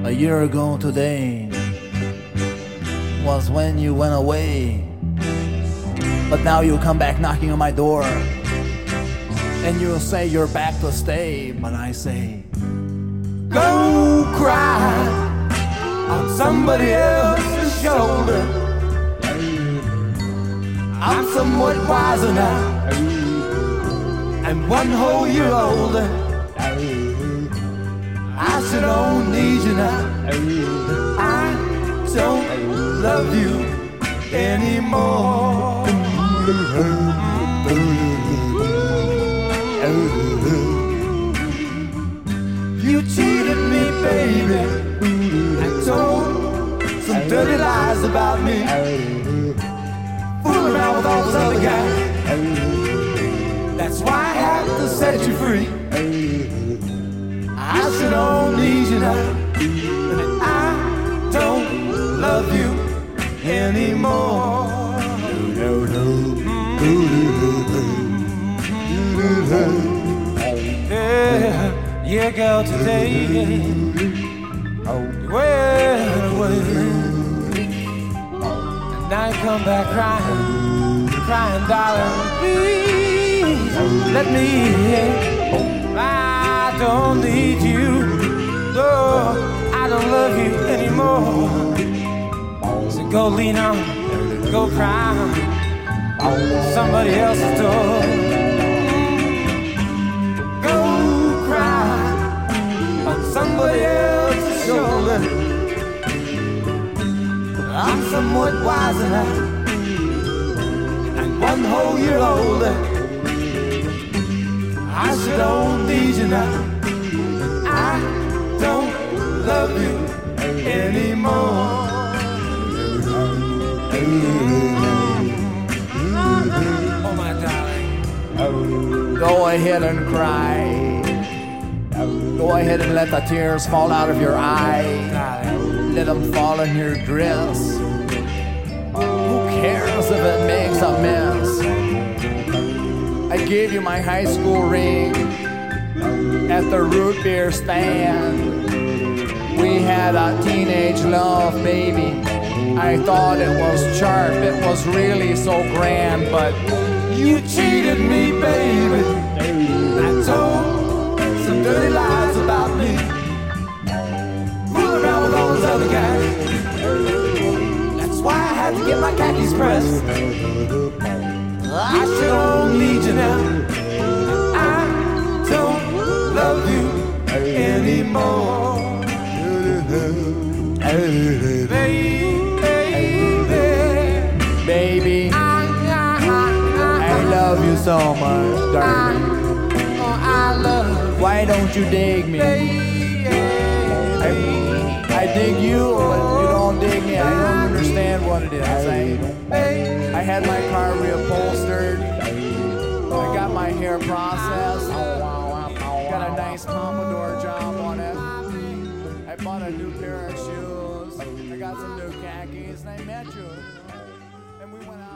A year ago today was when you went away, but now you come back knocking on my door, and you'll say you're back to stay. But I say, go cry on somebody else's shoulder. I'm somewhat wiser now, and one whole year older. I sure don't need you now. I don't love you anymore. You cheated me, baby, and told some dirty lies about me, fooling around with all those other guys. That's why I have to set you free. I sure don't need you now, and I don't love you anymore. Yeah, girl, today you went away, and now you come back crying, darling. Please let me in. I don't need you, no, I don't love you anymore. So go lean on, go cry on somebody else's door. Go cry on somebody else's shoulder. I'm somewhat wiser now, and one whole year older. I sure don't need you now. I don't love you anymore. Oh my darling, go ahead and cry. Go ahead and let the tears fall out of your eye. Let them fall in your dress. Who cares if it makes a mess? I gave you my high school ring at the root beer stand. We had a teenage love, baby. I thought it was sharp, it was really so grand, but you cheated me, baby. I told some dirty lies about me, fooling around with all those other guys. That's why I had to get my khakis pressed. I sure don't need you now. I don't love you anymore. Baby, I love you so much, darling. Why don't you dig me? I dig you, but you don't dig me. I don't understand what it is. I had my car reupholstered. I got my hair processed. Got a nice Commodore job on it. I bought a new pair of shoes. I got some new khakis, and I met you. And we went out.